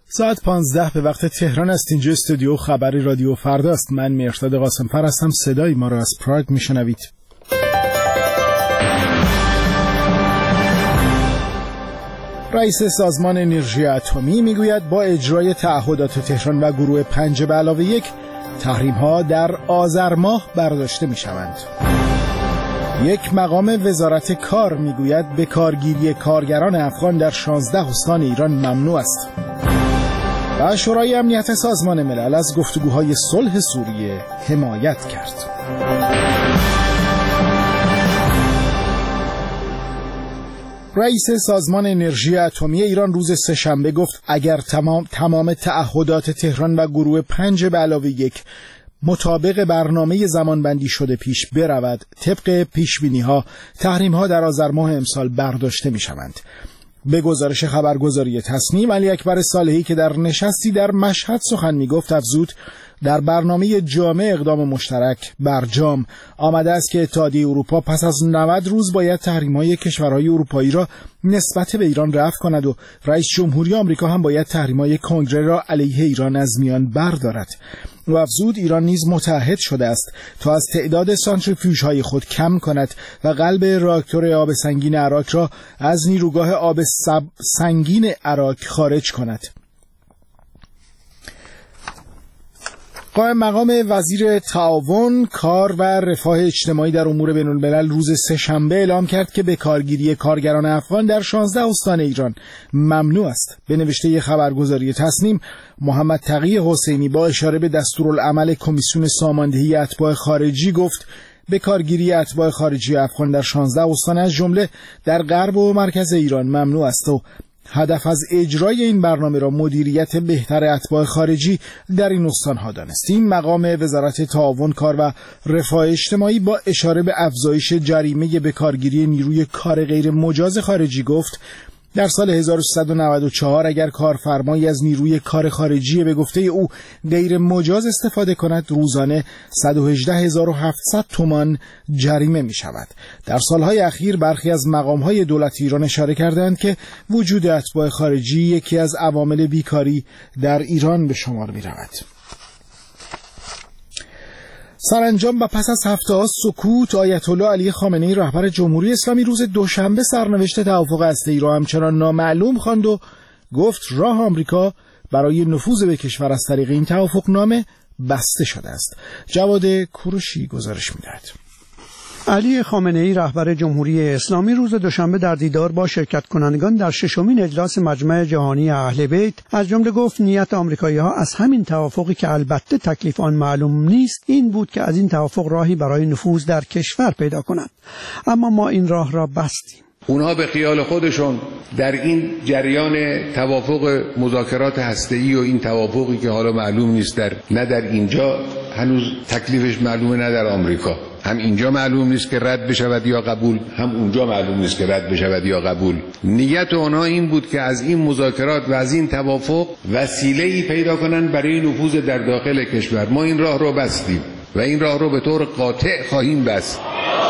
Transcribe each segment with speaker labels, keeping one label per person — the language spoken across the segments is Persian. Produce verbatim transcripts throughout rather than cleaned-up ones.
Speaker 1: ساعت پانزده به وقت تهران است. اینجا استودیو خبری رادیو فرداست. من مرشد قاسم‌فر هستم. صدای ما را از پراگ میشنوید. رئیس سازمان انرژی اتمی میگوید با اجرای تعهدات تهران و گروه پنج به علاوه یک تحریم‌ها در آذر ماه برداشته میشوند. یک مقام وزارت کار میگوید بکارگیری کارگران افغان در شانزده استان ایران ممنوع است. و شورای امنیت سازمان ملل از گفتگوهای صلح سوریه حمایت کرد. رئیس سازمان انرژی اتمی ایران روز سه‌شنبه گفت اگر تمام تمام تعهدات تهران و گروه پنج به علاوه یک مطابق برنامه زمانبندی شده پیش برود، طبق پیش‌بینی‌ها تحریم‌ها در آذر ماه امسال برداشته می‌شوند. به گزارش خبرگزاری تصنیم، علی اکبر صالحی که در نشستی در مشهد سخن می‌گفت افزود در برنامه جامع اقدام مشترک برجام آمده است که اتحادیه اروپا پس از نود روز باید تحریم‌های کشورهای اروپایی را نسبت به ایران رفع کند و رئیس جمهوری آمریکا هم باید تحریم‌های کنگره را علیه ایران از میان بردارد. و افزود ایران نیز متعهد شده است تا از تعداد سانتریفیوژهای خود کم کند و قلب راکتور آب سنگین عراق را از نیروگاه آب سنگین عراق خارج کند. قائم مقام وزیر تعاون، کار و رفاه اجتماعی در امور بین الملل روز سه‌شنبه اعلام کرد که بکارگیری کارگران افغان در شانزده استان ایران ممنوع است. به نوشته خبرگزاری تصنیم، محمد تقی حسینی با اشاره به دستورالعمل کمیسیون ساماندهی اتباع خارجی گفت بکارگیری اتباع خارجی افغان در شانزده استان از جمله در غرب و مرکز ایران ممنوع است و هدف از اجرای این برنامه را مدیریت بهتر اتباع خارجی در این استان‌ها دانستیم. مقام وزارت تعاون، کار و رفاه اجتماعی با اشاره به افزایش جریمه بکارگیری نیروی کار غیر مجاز خارجی گفت در سال هزار و سیصد و نود و چهار اگر کارفرمایی از نیروی کار خارجی به گفته او غیر مجاز استفاده کند روزانه صد و هجده هزار و هفتصد تومان جریمه می شود. در سالهای اخیر برخی از مقامهای دولت ایران اشاره کردند که وجود اتباع خارجی یکی از عوامل بیکاری در ایران به شمار می رود. سرانجام و پس از هفته‌ها سکوت، آیت الله علی خامنه‌ای رهبر جمهوری اسلامی روز دوشنبه سرنوشت توافق هسته‌ای را همچنان نامعلوم خواند و گفت راه آمریکا برای نفوذ به کشور از طریق این توافقنامه بسته شده است. جواد کوروشی گزارش می‌دهد.
Speaker 2: علی خامنه‌ای رهبر جمهوری اسلامی روز دوشنبه در دیدار با شرکت کنندگان در ششمین اجلاس مجمع جهانی اهل بیت از جمله گفت نیت آمریکایی‌ها از همین توافقی که البته تکلیف آن معلوم نیست این بود که از این توافق راهی برای نفوذ در کشور پیدا کنند، اما ما این راه را بستیم.
Speaker 3: اونها به خیال خودشون در این جریان توافق مذاکرات هسته‌ای و این توافقی که حالا معلوم نیست در نه در اینجا هنوز تکلیفش معلومه نه در آمریکا، هم اینجا معلوم نیست که رد بشود یا قبول، هم اونجا معلوم نیست که رد بشود یا قبول. نیت اونها این بود که از این مذاکرات و از این توافق وسیله‌ای پیدا کنن برای نفوذ در داخل کشور. ما این راه رو بستیم و این راه رو به طور قاطع خواهیم بست.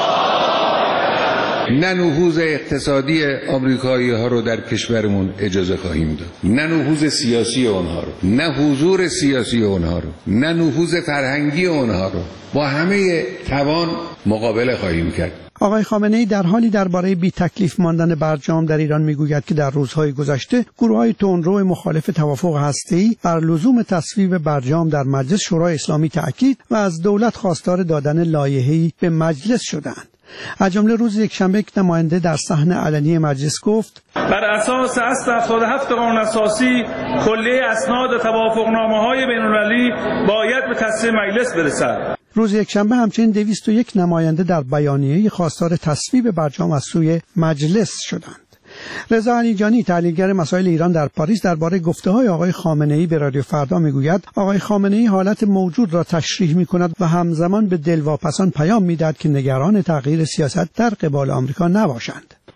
Speaker 3: نه نفوذ اقتصادی آمریکایی ها رو در کشورمون اجازه خواهیم داد، نه نفوذ سیاسی اونها رو، نه حضور سیاسی اونها رو، نه نفوذ فرهنگی اونها رو. با همه توان مقابله خواهیم کرد.
Speaker 2: آقای خامنه‌ای در حالی درباره بی تکلیف ماندن برجام در ایران میگوید که در روزهای گذشته گروه‌های تندرو مخالف توافق هسته‌ای بر لزوم تصویب برجام در مجلس شورای اسلامی تأکید و از دولت خواستار دادن لایحه‌ای به مجلس شدند. از جمله روز یکشنبه یک نماینده در صحن علنی مجلس گفت
Speaker 4: بر اساس اصل هفتاد و هفت قانون اساسی کلیه اسناد توافقنامه‌های بین‌المللی باید به تصویب مجلس برسد.
Speaker 2: روز یکشنبه همچنین دویست و یک نماینده در بیانیه‌ای خواستار تصویب برجام از سوی مجلس شدند. رضا علیجانی تحلیلگر مسائل ایران در پاریس درباره گفته‌های آقای خامنه‌ای به رادیو فردا میگوید آقای خامنه‌ای حالت موجود را تشریح می‌کند و همزمان به دلواپسان پیام می‌دهد که نگران تغییر سیاست در قبال آمریکا نباشند.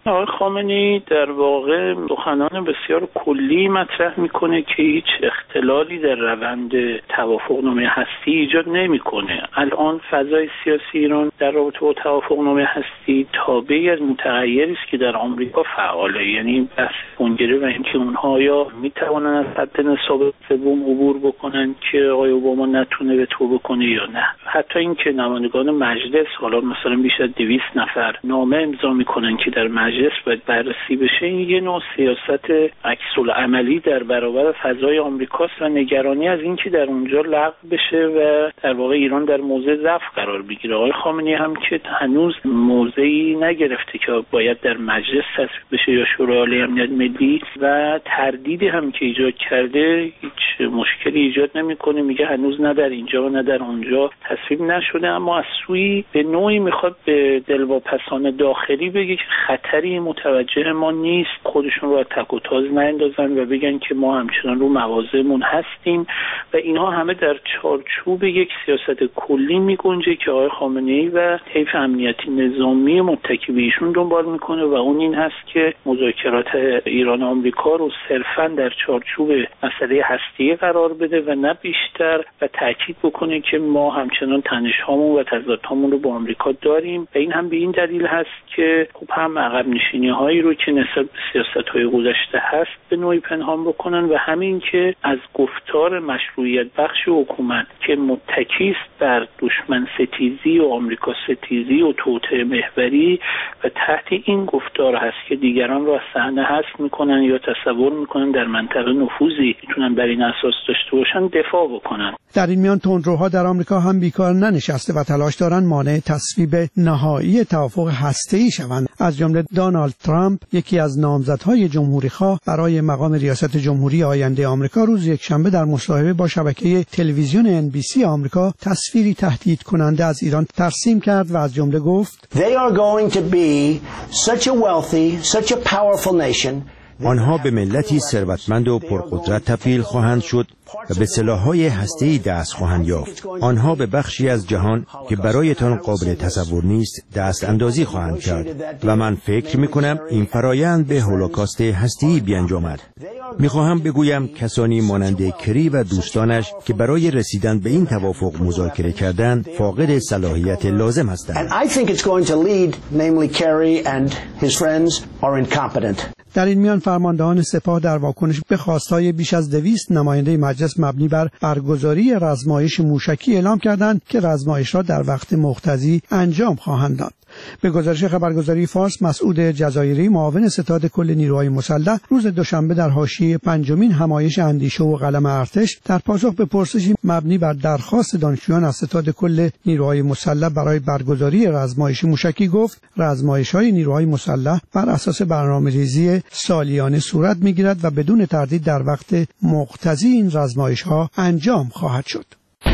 Speaker 5: آقای خامنه‌ای در واقع سخنان بسیار کلی مطرح میکنه که هیچ اختلالی در روند توافقنامه هستی ایجاد نمیکنه. الان فضای سیاسی ایران در رابطه با توافقنامه هستی تابعی از متغیری است که در آمریکا فعاله، یعنی بحث کنگره و اینکه اونها یا میتوانن از حد نصاب سوم عبور بکنن که آقای اوباما نتونه به تو بکنه یا نه. حتی اینکه نمایندگان مجلس حالا مثلا بیش از دویست نفر نامه امضا میکنن که در مجلس باید بررسی بشه، این یه نوع سیاست عکس العملی در برابر فضای آمریکاست و نگرانی از اینکه در اونجا لغو بشه و در واقع ایران در موضع ضعف قرار بگیره. آقای خامنه‌ای هم که هنوز موضعی نگرفته که باید در مجلس تصویب بشه یا شورای عالی امنیت ملی و تردیدی هم که ایجاد کرده هیچ مشکلی ایجاد نمیکنه، میگه هنوز نه در اینجا و نه در اونجا تصویب نشده، اما از سوی به نوعی میخواد به دلواپسان داخلی بگه که خطری متوجه ما نیست، خودشون رو تک و تاز نندازن و بگن که ما همچنان رو مواضعمون هستیم و اینها همه در چارچوب یک سیاست کلی میگنجه که آقای خامنه‌ای و حیف امنیتی نظامی متکی به ایشون دنبال میکنه و اون این هست که مذاکرات ایران و آمریکا رو صرفاً در چارچوب مسئله هستی قرار بده و نه بیشتر و تاکید بکنه که ما همچنان تنش‌هامون و تضادهامون رو با آمریکا داریم و این هم به این دلیل هست که خب هم عقب نشینی‌هایی رو که نسبت به سیاست‌های گذشته هست به نوعی پنهان بکنن و همین که از گفتار مشروعیت بخش حکومت که متکی است بر دشمن ستیزی و آمریکا ستیزی و توطئه محوری و تحت این گفتار هست که دیگران رو از صحنه حذف میکنن یا تصور میکنن در منطقه نفوذی میتونن بر این اساس داشته باشن دفاع بکنن.
Speaker 2: در این میان تندروها در آمریکا هم بیکار ننشسته و تلاش دارند مانع تصویب نهایی توافق هسته‌ای شوند. از جمله دونالد ترامپ، یکی از نامزدهای جمهوری‌خواه برای مقام ریاست جمهوری آینده آمریکا، روز یکشنبه در مصاحبه با شبکه تلویزیون ان بی سی آمریکا تصویری تهدید کننده از ایران ترسیم کرد و از جمله گفت:
Speaker 6: They are going to be such a wealthy, such a powerful nation.
Speaker 7: آنها به ملتی ثروتمند و پرقدرت تبدیل خواهند شد و به سلاح‌های هسته‌ای دست خواهند یافت. آنها به بخشی از جهان که برایتان قابل تصور نیست دست اندازی خواهند کرد و من فکر می‌کنم این فرایند به هولوکاست هسته‌ای بیانجامد. می‌خواهم بگویم کسانی مانند کری و دوستانش که برای رسیدن به این توافق مذاکره کردند فاقد صلاحیت لازم هستند.
Speaker 6: And I think it's going to lead, namely Kerry and his friends are incompetent.
Speaker 2: در این میان فرماندهان سپاه در واکنش به خواستهای بیش از دویست نماینده مجلس مبنی بر برگزاری رزمایش موشکی اعلام کردند که رزمایش را در وقت مقتضی انجام خواهند داد. به گزارش خبرگزاری فارس، مسعود جزایری، معاون ستاد کل نیروهای مسلح، روز دوشنبه در حاشیه پنجمین همایش اندیشه و قلم ارتش در پاسخ به پرسشی مبنی بر درخواست دانشجویان از ستاد کل نیروهای مسلح برای برگزاری رزمایش موشکی گفت: رزمایش‌های نیروهای مسلح بر اساس برنامه‌ریزی سالیانه صورت می‌گیرد و بدون تردید در وقت مقتضی این رزمایش‌ها انجام خواهد شد.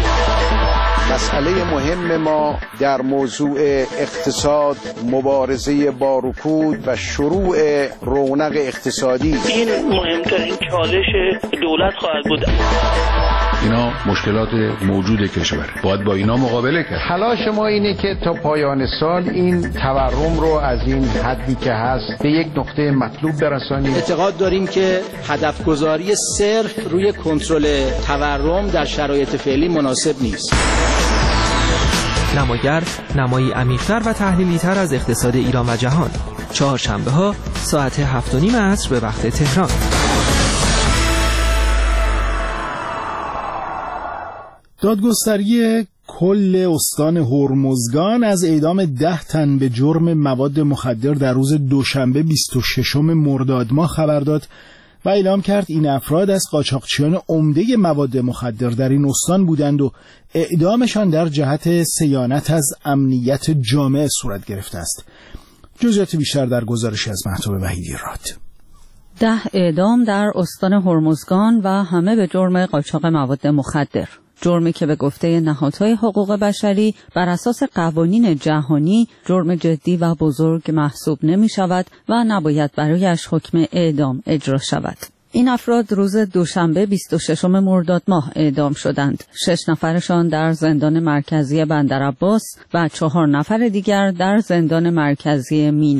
Speaker 8: مسئله مهم ما در موضوع اقتصاد، مبارزه با رکود و شروع رونق اقتصادی.
Speaker 5: این مهمترین چالش دولت خواهد بود.
Speaker 3: اینا مشکلات موجود کشور، باید با اینا مقابله کرد.
Speaker 8: تلاش ما اینه که تا پایان سال این تورم رو از این حدی که هست به یک نقطه مطلوب برسانیم.
Speaker 9: اعتقاد داریم که هدف گذاری صرف روی کنترل تورم در شرایط فعلی مناسب نیست.
Speaker 10: نماگر نمایی عمیق‌تر و تحلیلی‌تر از اقتصاد ایران و جهان، چهارشنبه ها ساعت هفت و نیم عصر به وقت تهران.
Speaker 1: دادگستری کل استان هرمزگان از اعدام ده تن به جرم مواد مخدر در روز دوشنبه بیست و ششم مرداد ماه خبر داد و اعلام کرد این افراد از قاچاقچیان عمده مواد مخدر در این استان بودند و اعدامشان در جهت صیانت از امنیت جامعه صورت گرفته است. جزئیات بیشتر در گزارشی از مهتاب وحیدی راد.
Speaker 11: ده اعدام در استان هرمزگان و همه به جرم قاچاق مواد مخدر. جرمی که به گفته نهادهای حقوق بشری بر اساس قوانین جهانی جرم جدی و بزرگ محسوب نمی شود و نباید برایش حکم اعدام اجرا شود. این افراد روز دوشنبه بیست و ششم مرداد ماه اعدام شدند. شش نفرشان در زندان مرکزی بندرعباس و چهار نفر دیگر در زندان مرکزی میناب.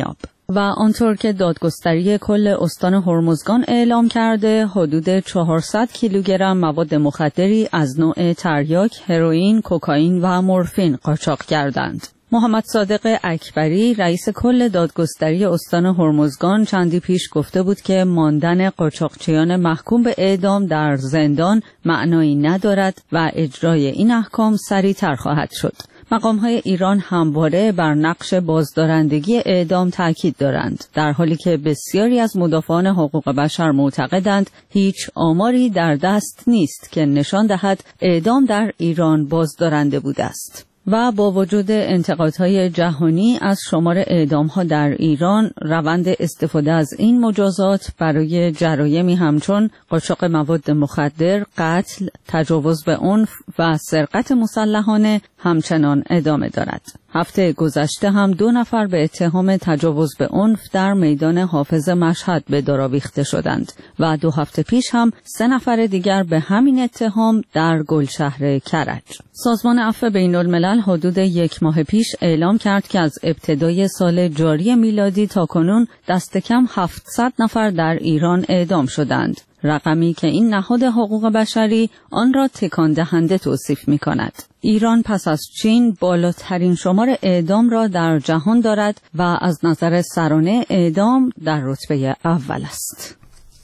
Speaker 11: و آنطور که دادگستری کل استان هرمزگان اعلام کرده، حدود چهارصد کیلوگرم مواد مخدری از نوع تریاک، هروئین، کوکائین و مورفین قاچاق کردند. محمد صادق اکبری رئیس کل دادگستری استان هرمزگان چندی پیش گفته بود که ماندن قاچاقچیان محکوم به اعدام در زندان معنایی ندارد و اجرای این احکام سریع‌تر خواهد شد. مقام‌های ایران همواره بر نقش بازدارندگی اعدام تاکید دارند، در حالی که بسیاری از مدافعان حقوق بشر معتقدند هیچ آماری در دست نیست که نشان دهد اعدام در ایران بازدارنده بوده است. و با وجود انتقادهای جهانی از شمار اعدام‌ها در ایران، روند استفاده از این مجازات برای جرایمی همچون قاچاق مواد مخدر، قتل، تجاوز به عنف و سرقت مسلحانه همچنان ادامه دارد. هفته گذشته هم دو نفر به اتهام تجاوز به عنف در میدان حافظ مشهد به دار آویخته شدند و دو هفته پیش هم سه نفر دیگر به همین اتهام در گلشهر کرج. سازمان عفو بین الملل حدود یک ماه پیش اعلام کرد که از ابتدای سال جاری میلادی تا کنون دست کم هفتصد نفر در ایران اعدام شدند، رقمی که این نهاد حقوق بشری آن را تکان دهنده توصیف می کند. ایران پس از چین بالاترین شمار اعدام را در جهان دارد و از نظر سرانه اعدام در رتبه اول است.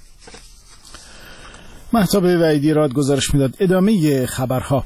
Speaker 1: مهتاب وحیدی راد گزارش میداد. ادامه خبرها.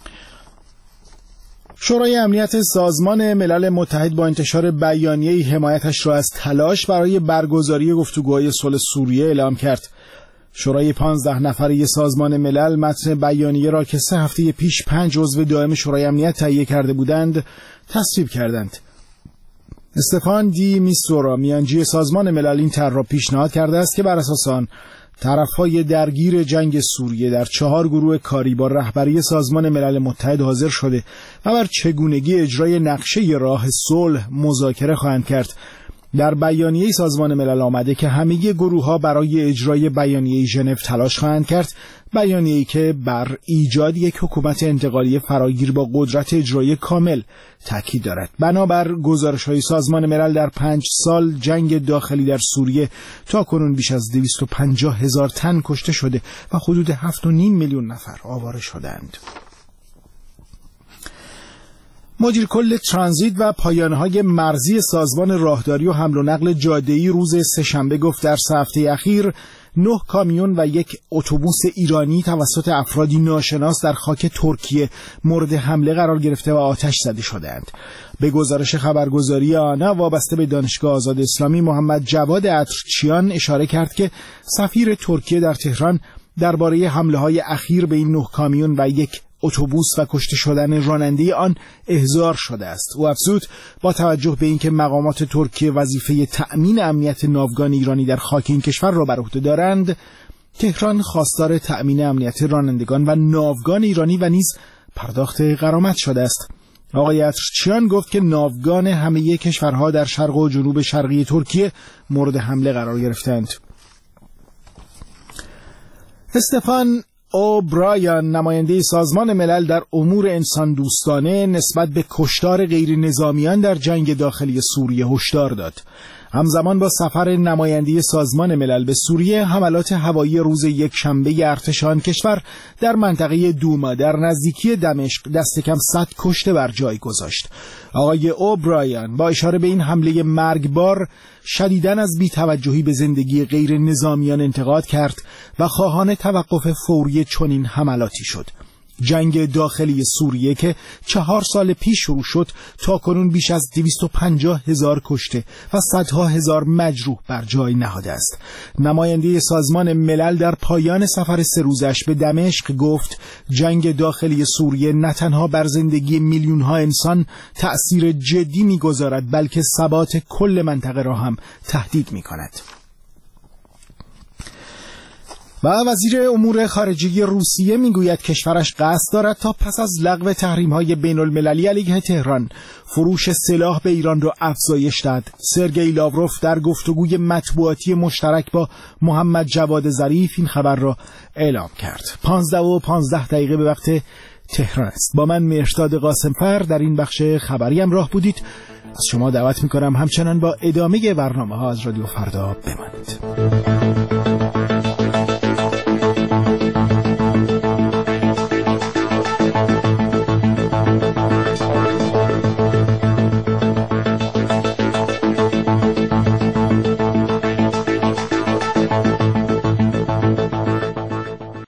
Speaker 1: شورای امنیت سازمان ملل متحد با انتشار بیانیه‌ای حمایتش را از تلاش برای برگزاری گفتگوهای صلح سوریه اعلام کرد. شورای پانزده نفره سازمان ملل متن بیانیه را که سه هفته پیش پنج عضو دائم شورای امنیت تهیه کرده بودند تصویب کردند. استفان دی میستورا میانجی سازمان ملل این طرح را پیشنهاد کرده است که بر اساس آن طرف‌های درگیر جنگ سوریه در چهار گروه کاری با رهبری سازمان ملل متحد حاضر شده و بر چگونگی اجرای نقشه راه صلح مذاکره خواهند کرد. در بیانیه سازمان ملل آمده که همه گروه‌ها برای اجرای بیانیه ژنو تلاش خواهند کرد، بیانیه‌ای که بر ایجاد یک حکومت انتقالی فراگیر با قدرت اجرایی کامل تاکید دارد. بنابر گزارش‌های سازمان ملل در پنج سال جنگ داخلی در سوریه تا کنون بیش از دویست و پنجاه هزار تن کشته شده و حدود هفت و نیم میلیون نفر آواره شدند. مدیر کل ترانزیت و پایانه‌های مرزی سازمان راهداری و حمل و نقل جاده‌ای روز سه‌شنبه گفت در سه هفته اخیر نه کامیون و یک اتوبوس ایرانی توسط افرادی ناشناس در خاک ترکیه مورد حمله قرار گرفته و آتش زده شدند. به گزارش خبرگزاری آنا وابسته به دانشگاه آزاد اسلامی، محمد جواد عطرچیان اشاره کرد که سفیر ترکیه در تهران درباره حمله‌های اخیر به این نه کامیون و یک اتوبوس و کشته شدن راننده آن احضار شده است. او افزود با توجه به اینکه مقامات ترکیه وظیفه تأمین امنیت ناوگان ایرانی در خاک این کشور را بر عهده دارند، تهران خواستار تأمین امنیت رانندگان و ناوگان ایرانی و نیز پرداخت غرامت شده است. آقای عطرچیان گفت که ناوگان همه کشورها در شرق و جنوب شرقی ترکیه مورد حمله قرار گرفتند. استفان اوبرایان نماینده سازمان ملل در امور انسان دوستانه نسبت به کشتار غیر نظامیان در جنگ داخلی سوریه هشدار داد. همزمان با سفر نماینده سازمان ملل به سوریه، حملات هوایی روز یک شنبه ارتش آن کشور در منطقه دوما در نزدیکی دمشق دست کم صد کشته بر جای گذاشت. آقای اوبرایان با اشاره به این حمله مرگبار شدیداً از بی‌توجهی به زندگی غیر نظامیان انتقاد کرد و خواهان توقف فوری چنین حملاتی شد. جنگ داخلی سوریه که چهار سال پیش شروع شد تا کنون بیش از دویست و پنجاه هزار کشته و صدها هزار مجروح بر جای نهاده است. نماینده سازمان ملل در پایان سفر سه روزش به دمشق گفت جنگ داخلی سوریه نه تنها بر زندگی میلیون ها انسان تأثیر جدی می‌گذارد، بلکه ثبات کل منطقه را هم تهدید می‌کند. و وزیر امور خارجه روسیه میگوید کشورش قصد دارد تا پس از لغو تحریم‌های بین‌المللی علیه تهران فروش سلاح به ایران را افزایش دهد. سرگئی لاوروف در گفتگوی مطبوعاتی مشترک با محمد جواد ظریف این خبر را اعلام کرد. پانزده و پانزده دقیقه به وقت تهران است. با من مهرداد قاسمفر در این بخش خبری همراه بودید. از شما دعوت میکنم همچنان با ادامه برنامه ها از رادیو فردا بمانید.